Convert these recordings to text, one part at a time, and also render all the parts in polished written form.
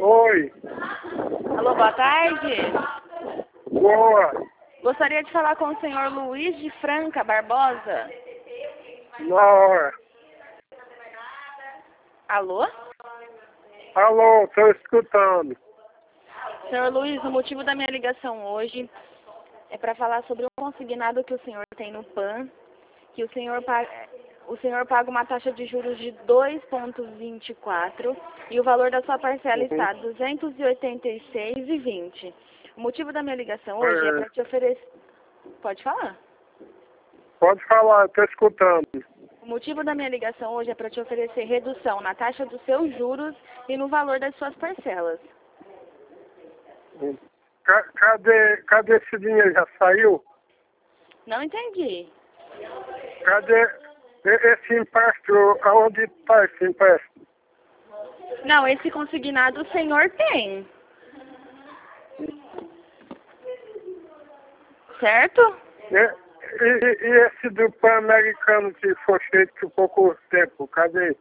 Oi, Alô, boa tarde. boa. Gostaria de falar com o senhor Luiz de Franca Barbosa. Na hora. Alô? Alô, tô escutando. Senhor Luiz, o motivo da minha ligação hoje é para falar sobre um consignado que o senhor tem no PAN, que o senhor paga uma taxa de juros de 2,24 e o valor da sua parcela está R$ 286,20. O motivo da minha ligação hoje é para te oferecer... Pode falar. Pode falar, tô escutando. O motivo da minha ligação hoje é para te oferecer redução na taxa dos seus juros e no valor das suas parcelas. Cadê esse dinheiro? Já saiu? Não entendi. Cadê esse empréstimo? Aonde está esse empréstimo? Não, esse consignado o senhor tem. Certo? E esse do Pan-Americano que foi feito por pouco tempo, cadê?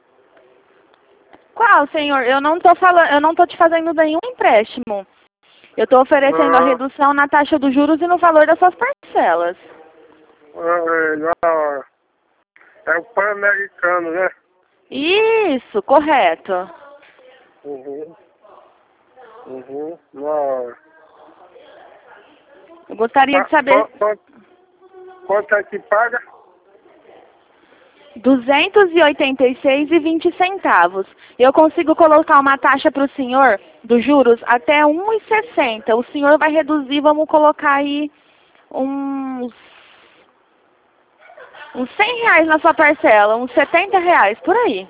Qual, senhor? Eu não tô te fazendo nenhum empréstimo. Eu estou oferecendo a redução na taxa dos juros e no valor das suas parcelas. É o Pan-Americano, né? Isso, correto. Na hora. Eu gostaria de saber... Quanto é que paga? R$ 286,20. Eu consigo colocar uma taxa para o senhor dos juros até 1,60. O senhor vai reduzir, vamos colocar aí uns R$ 100 na sua parcela, uns R$ 70, por aí.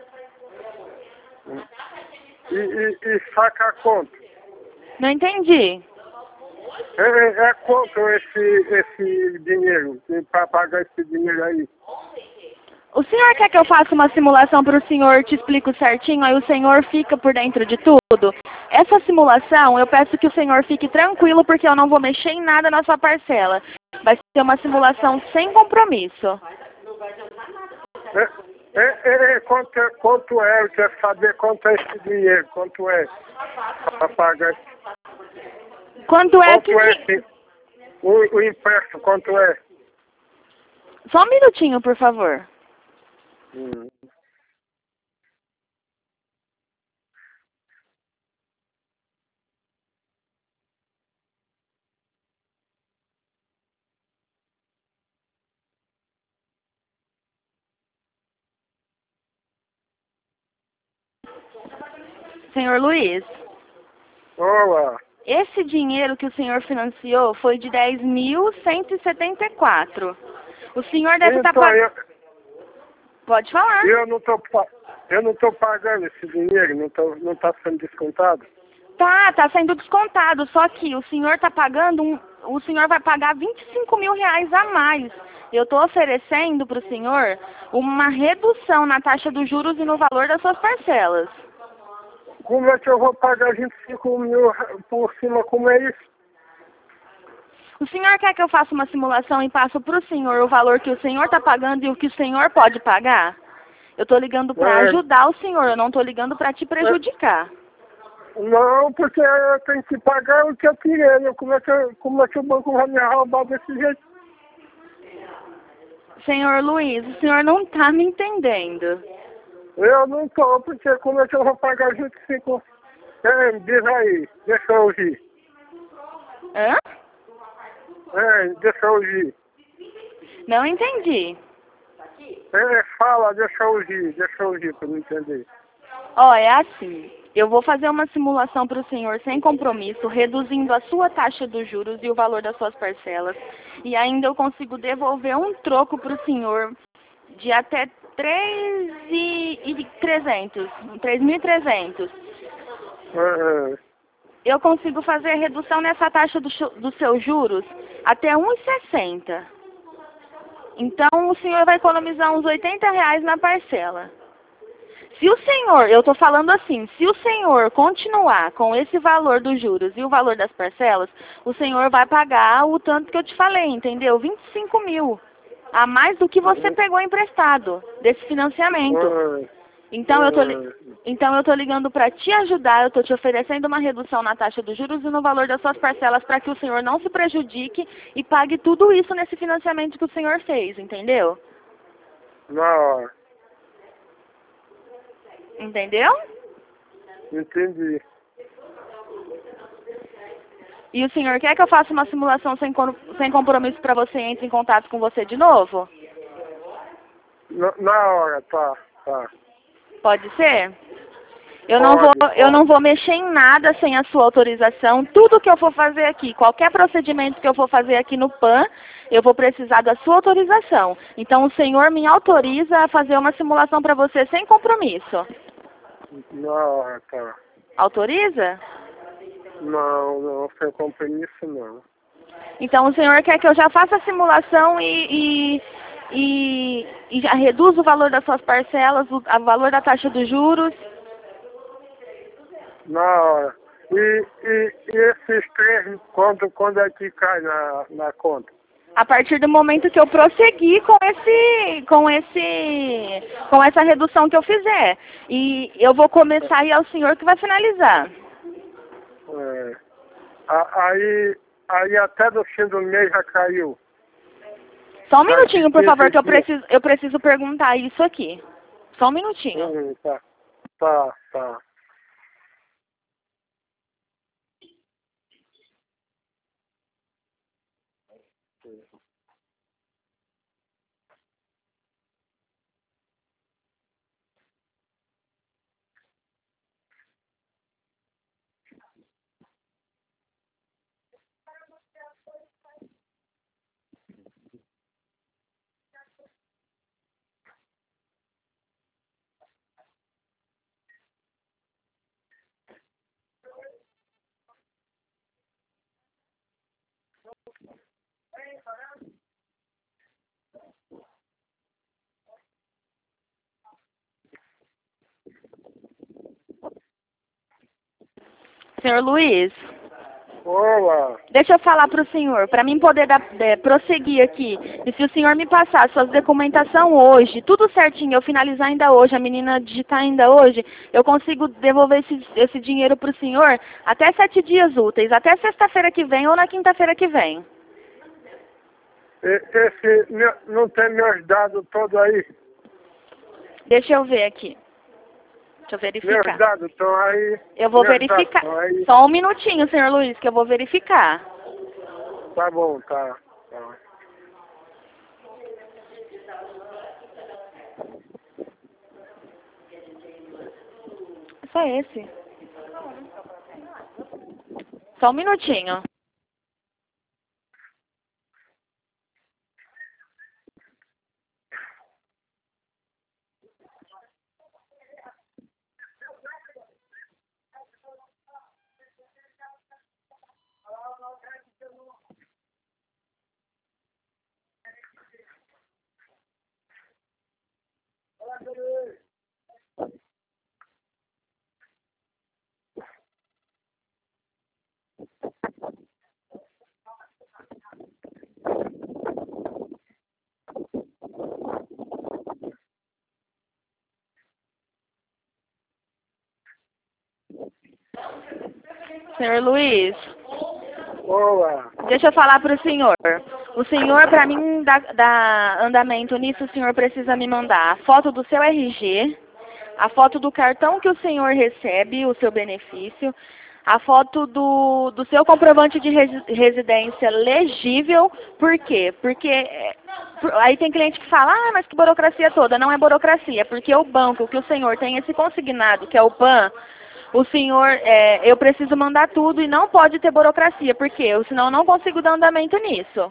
E saca quanto? Não entendi. É quanto esse dinheiro? Para pagar esse dinheiro aí? O senhor quer que eu faça uma simulação para o senhor, te explico certinho, aí o senhor fica por dentro de tudo? Essa simulação, eu peço que o senhor fique tranquilo, porque eu não vou mexer em nada na sua parcela. Vai ser uma simulação sem compromisso. Quanto é? Eu quero saber quanto é esse dinheiro. Quanto é para pagar? Quanto é que... O empréstimo, quanto é? Só um minutinho, por favor. Senhor Luiz, Olá. esse dinheiro que o senhor financiou foi de 10.174. O senhor deve estar pagando... Pode falar. Eu não tô pagando esse dinheiro, não tá sendo descontado? Tá sendo descontado, só que o senhor está pagando, o senhor vai pagar R$ 25.000 a mais. Eu estou oferecendo para o senhor uma redução na taxa dos juros e no valor das suas parcelas. Como é que eu vou pagar 25 mil por cima? Como é isso? O senhor quer que eu faça uma simulação e passo para o senhor o valor que o senhor está pagando e o que o senhor pode pagar? Eu estou ligando para ajudar o senhor, eu não estou ligando para te prejudicar. Não, porque eu tenho que pagar o que eu tirei. Como é que o banco vai me roubar desse jeito? Senhor Luiz, o senhor não está me entendendo. Eu não tô, porque como é que eu vou pagar 25? Diz aí, deixa eu ouvir. Hã? Deixa eu ouvir. Não entendi. Fala, deixa eu ouvir para eu entender. Ó, é assim, eu vou fazer uma simulação para o senhor sem compromisso, reduzindo a sua taxa dos juros e o valor das suas parcelas. E ainda eu consigo devolver um troco para o senhor de até 3.300. Eu consigo fazer a redução nessa taxa dos seus juros até 1,60. Então, o senhor vai economizar uns R$ 80 na parcela. Se o senhor, eu estou falando assim, se o senhor continuar com esse valor dos juros e o valor das parcelas, o senhor vai pagar o tanto que eu te falei, entendeu? 25 mil. A mais do que você pegou emprestado desse financiamento. Então eu tô ligando para te ajudar, eu tô te oferecendo uma redução na taxa dos juros e no valor das suas parcelas para que o senhor não se prejudique e pague tudo isso nesse financiamento que o senhor fez, entendeu? Na hora. Entendeu? Entendi. E o senhor quer que eu faça uma simulação sem compromisso para você entre em contato com você de novo? Na hora, tá. Pode ser? Eu não vou mexer em nada sem a sua autorização. Tudo que eu for fazer aqui, qualquer procedimento que eu for fazer aqui no PAN, eu vou precisar da sua autorização. Então o senhor me autoriza a fazer uma simulação para você sem compromisso. Na hora, tá. Autoriza? Não, sem compromisso não. Então o senhor quer que eu já faça a simulação e já reduza o valor das suas parcelas, o valor da taxa dos juros? Na hora. E esses 3 quando é que cai na conta? A partir do momento que eu prosseguir com essa redução que eu fizer. E eu vou começar e é o senhor que vai finalizar. É. Aí até do fim do mês já caiu. Só um minutinho, por favor, que eu preciso perguntar isso aqui. Só um minutinho. Tá. Senhor Luiz, Olá. deixa eu falar para o senhor, para mim poder prosseguir aqui. E se o senhor me passar suas documentação hoje, tudo certinho, eu finalizar ainda hoje, a menina digitar ainda hoje, eu consigo devolver esse dinheiro para o senhor até 7 dias úteis, até sexta-feira que vem ou na quinta-feira que vem. Esse não tem meus dados todos aí? Deixa eu ver aqui. Deixa eu verificar. Meus dados estão aí. Eu vou verificar. Só um minutinho, senhor Luiz, que eu vou verificar. Tá bom, tá. Só esse. Só um minutinho. Senhor Luiz. Olá. Deixa eu falar para o senhor. O senhor, para mim dar andamento nisso, o senhor precisa me mandar a foto do seu RG, a foto do cartão que o senhor recebe, o seu benefício, a foto do seu comprovante de residência legível. Por quê? Porque aí tem cliente que fala, mas que burocracia toda. Não é burocracia, porque o banco que o senhor tem esse consignado, que é o PAN, o senhor, eu preciso mandar tudo e não pode ter burocracia, porque senão eu não consigo dar andamento nisso.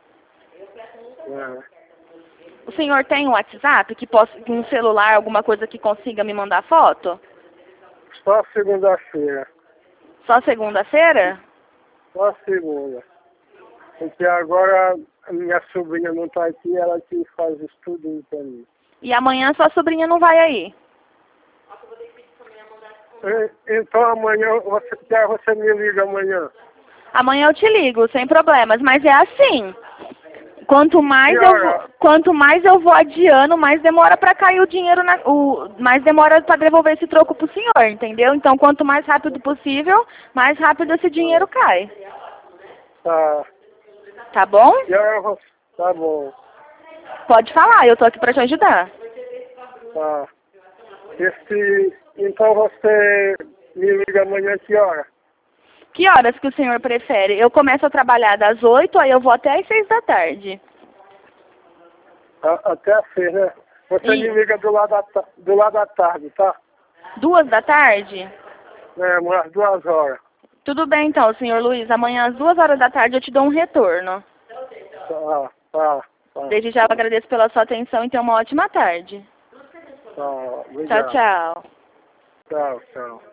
O senhor tem um WhatsApp, um celular, alguma coisa que consiga me mandar foto? Só segunda-feira. Só segunda-feira? Só segunda. Porque agora a minha sobrinha não está aqui, ela que faz estudo para mim. E amanhã sua sobrinha não vai aí? Então amanhã, você me liga amanhã. Amanhã eu te ligo, sem problemas, mas é assim. Quanto mais eu vou adiando, mais demora para cair o dinheiro, mais demora para devolver esse troco pro senhor, entendeu? Então, quanto mais rápido possível, mais rápido esse dinheiro cai. Tá. Tá bom? Tá bom. Pode falar, eu tô aqui para te ajudar. Tá. Então você me liga amanhã que hora? Que horas que o senhor prefere? Eu começo a trabalhar das 8, aí eu vou até às 6 da tarde. Até às 6, né? Você me liga do lado da tarde, tá? 2 da tarde? É, umas 2 horas. Tudo bem então, senhor Luiz. Amanhã às 2 horas da tarde eu te dou um retorno. Tá. Desde já eu agradeço pela sua atenção e tenha uma ótima tarde. Tá, obrigado. Tchau, tchau. Tchau, tchau.